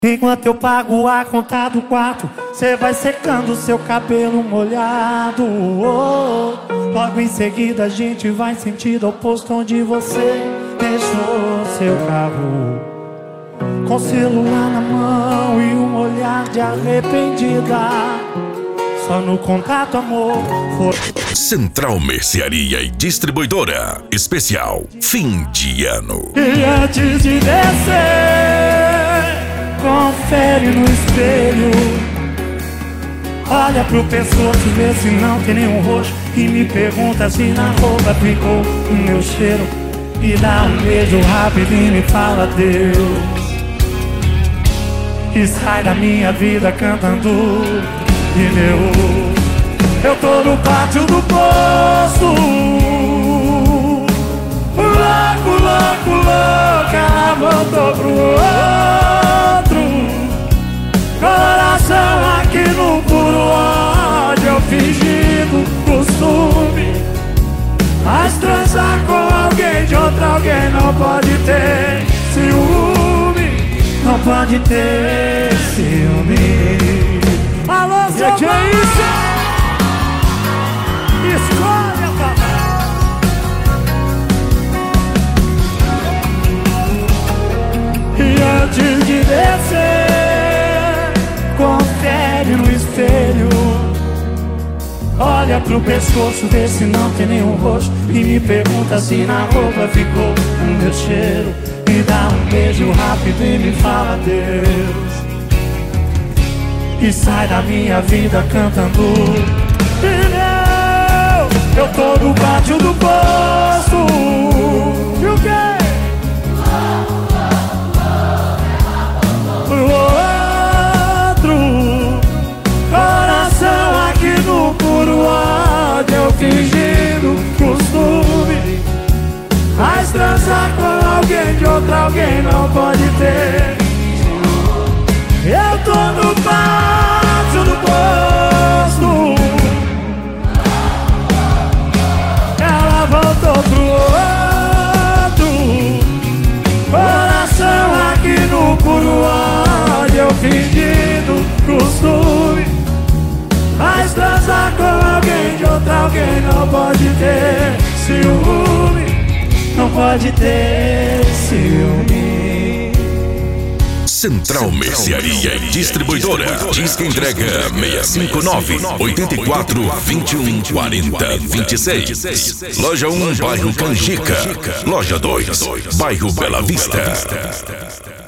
Enquanto eu pago a conta do quarto, cê vai secando seu cabelo molhado. Logo em seguida a gente vai sentido oposto onde você deixou seu carro, com o celular na mão e um olhar de arrependida. Só no contato, amor, foi. Central Mercearia e Distribuidora Especial Fim de Ano. E antes de descer, confere no espelho, olha pro pescoço, vê se não tem nenhum roxo, e me pergunta se na roupa ficou o meu cheiro, e dá um beijo rápido e me fala Deus, e sai da minha vida cantando pneu. Eu tô no pátio do posto, louco, louco, louco, ela voltou pro outro. Coração aqui no puro ódio, eu fingindo costume, mas transar com alguém de outro alguém não pode ter ciúme, não pode ter ciúme. Alô, seu que é isso? Escolha, papai. E antes de descer, confere no espelho, olha pro pescoço, vê se não tem nenhum roxo, e me pergunta se na roupa ficou o meu cheiro, e dá um beijo rápido e me fala Deus, e sai da minha vida cantando pneu. Eu tô no pátio do posto, e o quê? Pro outro. Coração aqui no puro ódio, eu fingindo costume, mas transar com alguém de outro alguém não pode ter. Eu tô no pátio do posto, ela voltou pro outro. Coração aqui no puro ódio, eu fingindo costume, mas transar com alguém de outro alguém não pode ter ciúme, não pode ter ciúme. Central Mercearia e Distribuidora. Disque entrega 659-84-21-40-26. Loja 1, bairro Canjica. Loja 2, bairro Bela Vista.